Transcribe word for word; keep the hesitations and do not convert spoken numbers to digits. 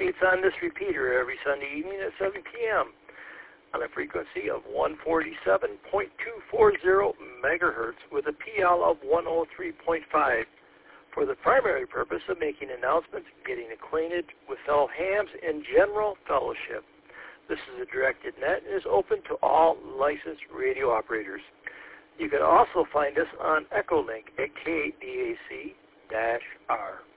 meets on this repeater every Sunday evening at seven p.m. on a frequency of one forty-seven point two four zero megahertz with a P L of one oh three point five for the primary purpose of making announcements, getting acquainted with fellow hams, and general fellowship. This is a directed net and is open to all licensed radio operators. You can also find us on Echolink at K D A C R.